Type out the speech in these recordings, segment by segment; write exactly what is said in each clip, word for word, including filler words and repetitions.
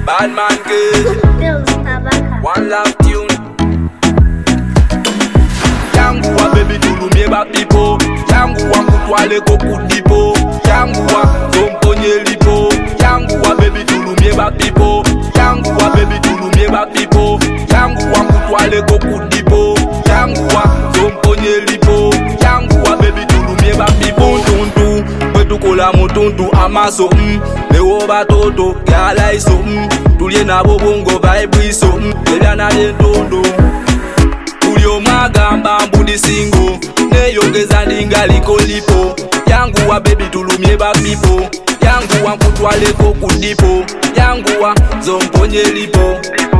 Bad man kid. One love tune. Yangu wa baby tulumie ba pipo. Yangu wa kutwale kokudipo. Yangu wa zomponye lipo. Yangu wa baby tulumie ba pipo. Yangu wa baby tulumie ba pipo. Yangu wa kutwale kokudipo. Yangu wa zomponye lipo. Yangu wa baby tulumie ba pipo. Tuntu kwetu kola mutuntu amaso mm. Lewo batoto gala iso mm. Tulie na bobongo vibe iso mm. Elia na lentondo Tulio magamba mbudi singo Neyongeza ninga liko lipo. Yangu wa baby tulumie ba pipo. Yangu wa kutwale kokudipo. Yangu wa zomponye lipo.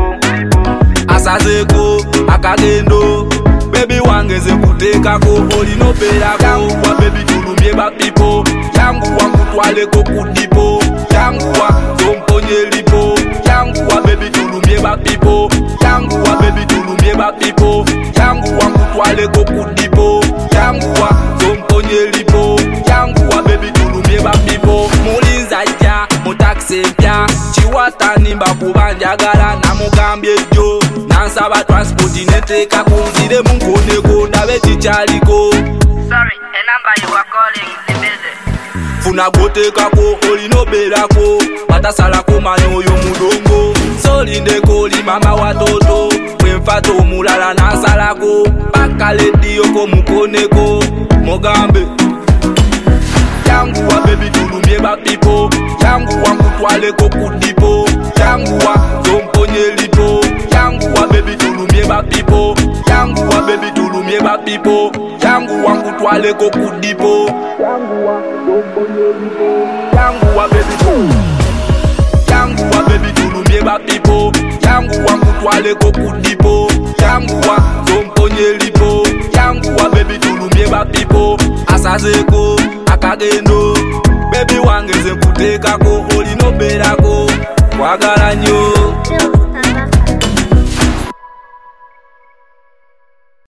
Asazeko akagendo baby wangeze kuteka ko olino pera ko. Yangu wa baby tulumie ba pipo. Yangu wa kutwale kokudipo. Yangu wa zomponye lipo. Yangu wa baby tulumie ba pipo. Yangu wa baby tulumie ba pipo. Yangu wa kutwale kokudipo. Yangu wa zomponye lipo. Yangu wa baby tulumie ba pipo. Mulinza ja mutaxi mpya chiwatani mbakubanjagala na mugambye jo nansaba transport neteka kunzire munkoneko ndabe chichaliko. Sorry, a number you are calling is busy. Funa goteka ko olino berako batasala ko manyo yo mudongo. Solinde ko li mama watoto mfato mulala nasalako bakale dio ko mukoneko mogambe. Yangu wa baby tulumie ba pipo. Yangu wa kutwale kokudipo. Yangu wa zomponye lipo. Yangu wa baby tulumie ba pipo. Yangu wa baby tulumie ba pipo. Yangu wa kutwale kokudipo. Yangu wa zomponye lipo. Yangu wa baby Yangu wa baby tulumie ba pipo. Yangu wa kutwale kokudipo. Yangu wa zomponye lipo. Yangu wa baby tulumie ba pipo. Asazeko akagendo baby wangeze kuteka ko olino berako kwagala nyo.